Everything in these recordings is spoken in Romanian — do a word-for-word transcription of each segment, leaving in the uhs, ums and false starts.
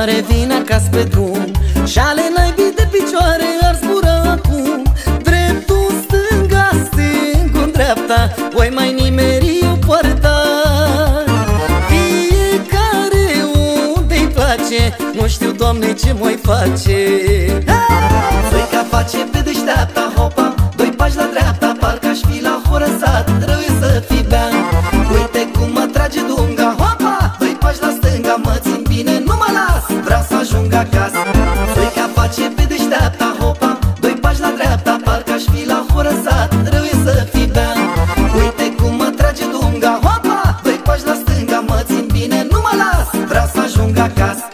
soare vine acasă pe drum și ale naibii de picioare ar zbura acum. Dreptul stânga, stângul dreapta, oi mai nimeri o poarta. Fiecare unde-i place, nu știu, Doamne, ce mai face. Frica face pe deșteapta, hopa, doi pași la dreapta, parcă aș fi la horăsat, rău e să fii bean. Uite cum mă trage dunga, hopa, doi pași la stânga, mă țin bine, nu mă las, vreau să ajung acasă. Frica face pe deșteapta, hopa, doi pași la dreapta, parcă aș fi la horăsat, rău e să fii bean. Uite cum mă trage dunga, hopa, doi pași la stânga, mă țin bine, nu mă las, vreau să ajung acasă.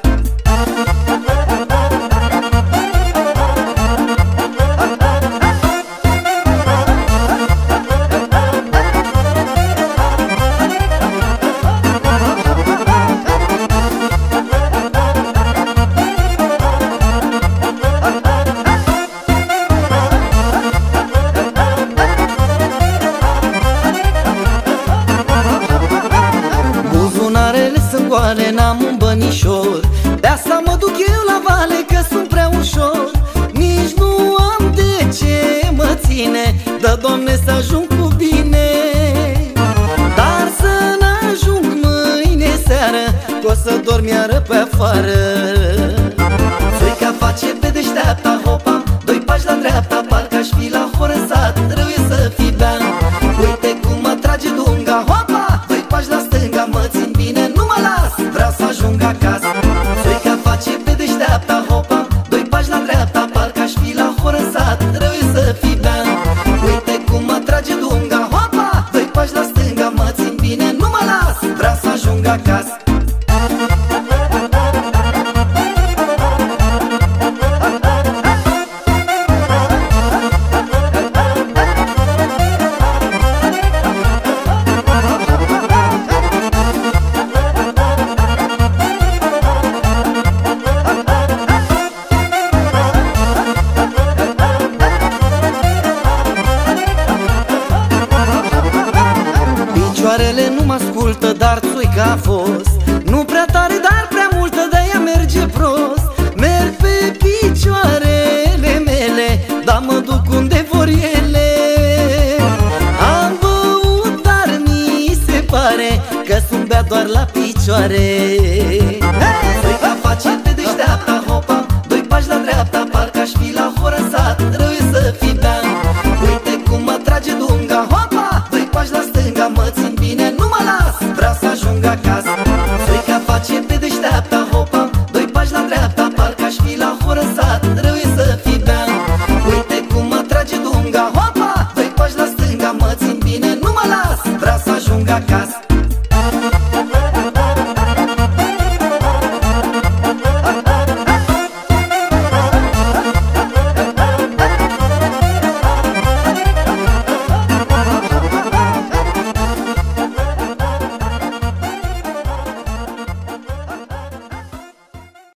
N-am un bănișor, de asta mă duc eu la vale, că sunt prea ușor. Nici nu am de ce mă ține, dă, Doamne, să ajung cu bine. Dar să n-ajung mâine seară, că o să dorm iară pe afară. Frica face pe deșteapta, hopa, doi pași la dreapta, parcă aș fi la horăsat, rău e să fii bean. Uite cum mă trage dunga, hopa, doi pași la stânga, mă țin bine, nu mă las, vreau să ajung acasă. Frica face pe deșteapta, hopa, doi pași la dreapta, parcă aș fi la horăsat, rău e să fii bean. Uite cum mă trage dunga, hopa, doi pași la stânga, mă țin bine, nu mă las, vreau să ajung acasă. Picioarele nu mă ascultă, dar țuica a fost nu prea tare, dar prea multă, de-aia merge prost. Merg pe picioarele mele, dar mă duc unde vor ele. Am băut, dar mi se pare că sunt beat doar la picioare. Țuica face pe deșteapta, hopa, doi pași la dreapta, parcă aș fi la horăsat, rău e să fii bean. Uite cum mă trage dunga, hopa, doi pași la stânga, mă țin bine, nu mă las, vreau să ajung acasă. Frica face pe deșteapta, hopa, doi pași la dreapta, parcă aș fi la horăsat, rău e să